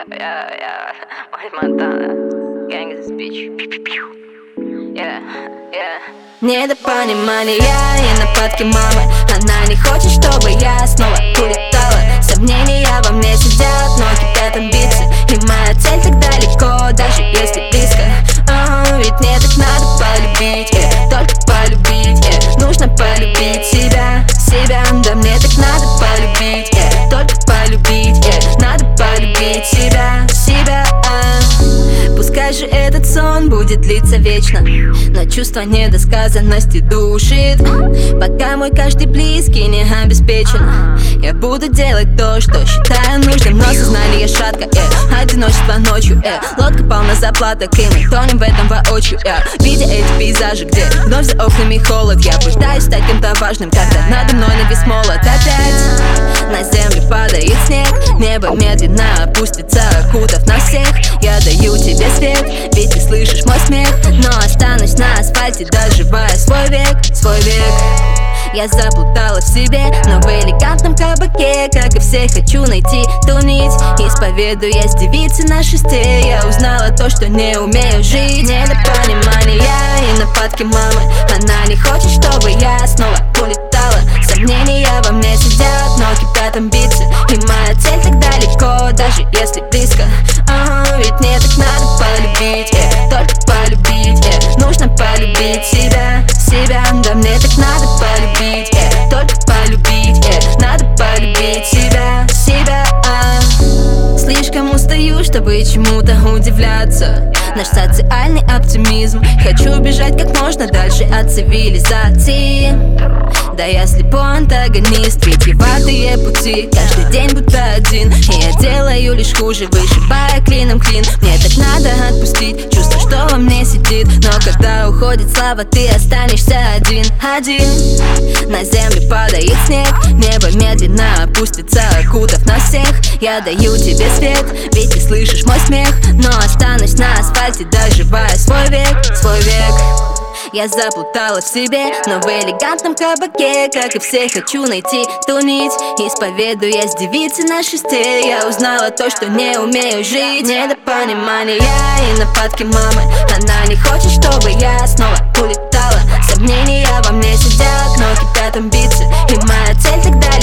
Yeah. White Montana, gang is this bitch. Yeah. Недопонимание и нападки мамы. Она не хочет, чтобы я снова улетала. Сомнения во мне сидят, но кипят амбиции. И моя цель так далеко, даже если близко. Ведь мне так надо полюбить, только полюбить, нужно полюбить себя. Да мне так надо полюбить, только полюбить, надо полюбить себя. Пускай же этот сон будет длиться вечно, но чувство недосказанности душит. Пока мой каждый близкий не обеспечен, я буду делать то, что считаю нужным. Но сознание шатко, одиночество ночью, лодка полна заплаток, и мы тонем в этом воочию, видя эти пейзажи, где вновь за окнами холод. Я пытаюсь стать кем-то важным, когда надо мной навис молот. Опять на землю падает снег, небо медленно опустится, окутав нас всех. Я даю тебе свет, ведь ты слышишь мой смех, но останусь на асфальте, доживая свой век. Я заплутала в себе, но в элегантном кабаке, как и все, хочу найти ту нить. Исповедуясь девице на шесте, я узнала то, что не умею жить. Недопонимание и нападки мамы. Она не хочет, чтобы я снова улетала. Сомнения во мне сидят, но кипят амбиции. И моя цель так далеко, даже если близко. Ведь мне так надо полюбить, только полюбить, нужно полюбить себя. Да мне так надо полюбить, только полюбить, надо полюбить себя. Слишком устаю, чтобы чему-то удивляться. Наш социальный оптимизм. Хочу бежать как можно дальше от цивилизации. Да я слепой антагонист, витиеватые пути. Каждый день будто один, и я делаю лишь хуже, вышибая клином клин. Мне так надо отпустить чувство, что во мне сидит. Но когда уходит слава, ты останешься один. На землю падает снег, небо медленно опустится, окутав нас всех. Я даю тебе свет, ведь ты слышишь мой смех, но останусь на асфальте, доживая свой век. Я заплутала в себе, но в элегантном кабаке, как и все, хочу найти ту нить. Исповедуясь девице на шесте, я узнала то, что не умею жить. Недопонимание и нападки мамы. Она не хочет, чтобы я снова улетала. Сомнения во мне сидят, но кипят амбиции. И моя цель так далее.